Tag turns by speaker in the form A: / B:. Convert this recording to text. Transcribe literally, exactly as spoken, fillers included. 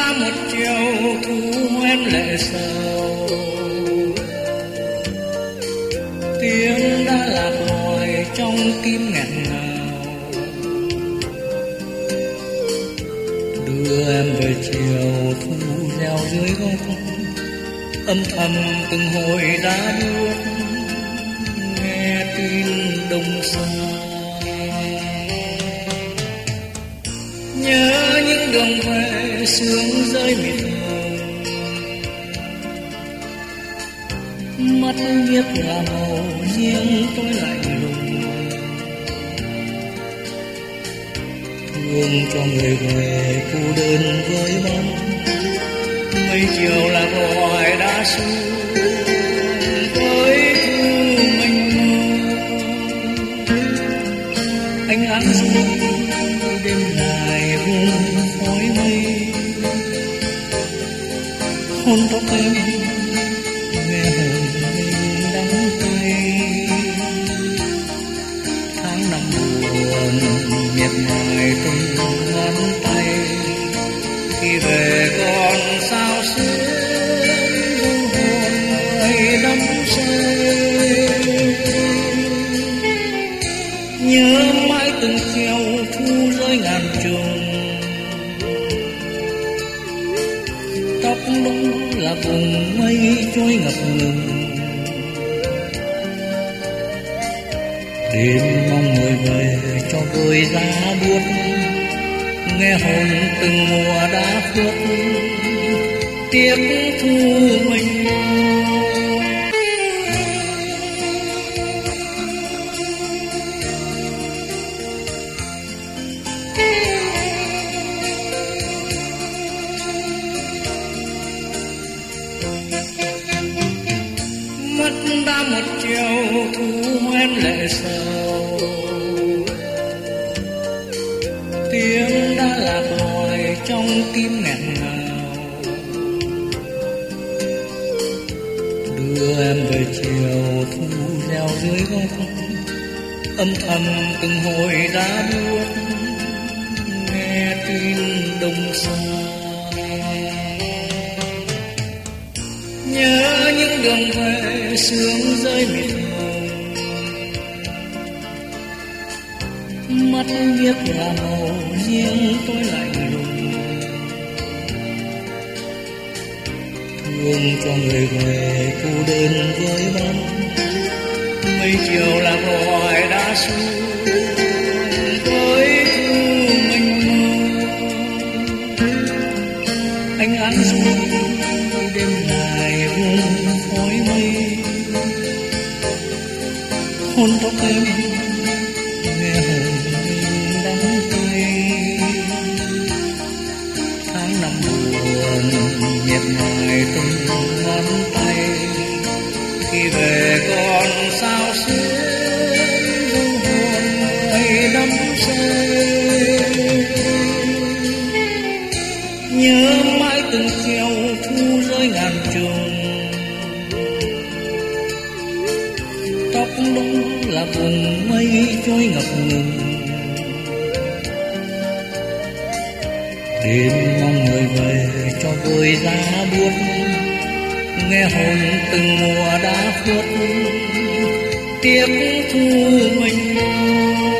A: đã một chiều thu hoen lệ sầu, tiếng đã lạc loài trong tim nghẹn ngào. Đưa em về chiều thu reo dưới gốc, âm thầm từng hồi đã buốt nghe tin đông xa. Nhớ những đường về sương rơi mịt mùng, mắt biết là màu riêng tôi lạnh lùng. Thương cho người về cô đơn với bóng, mấy chiều là gọi đã xuống với thu mênh mông. Anh ăn gì đêm dài hương khói mây, hôn tóc em nghe hồn mình đắng cay. Tháng năm buồn miệt mài từng ngón tay, khi về còn sao sương hồn người đắm say. Nhớ mãi từng chiều thu rơi ngàn trùng, tóc đúng là vùng mây trôi ngập ngừng. Đêm mong người về cho vơi giá buốt, nghe hồn từng mùa đã khuất tiếc thu mình. Mất đã một chiều thu hoen lệ sầu, tiếng đã lạc loài trong tim nghẹn ngào. Đưa em về chiều thu reo dưới gốc, âm thầm từng hồi đã buốt nghe tin đông xa. Nhớ những đường về sương rơi mịt mùng, mắt biết là màu riêng tôi lạnh lùng. Thương cho người về cô đơn với bóng, mấy chiều là gọi đã xuống với thu mênh mông. Anh ăn gì đêm dài hương khói mây, hôn tóc em nghe hồn mình đắng cay. Tháng năm buồn miệt mài từng ngón tay, khi về còn sao sương hồn người đắm say. Nhớ mãi từng chiều thu rơi ngàn trùng, tóc đúng là vùng mây trôi ngập ngừng. Đêm mong người về cho vơi giá buốt, nghe hồn từng mùa đã khuất tiếc thu mình.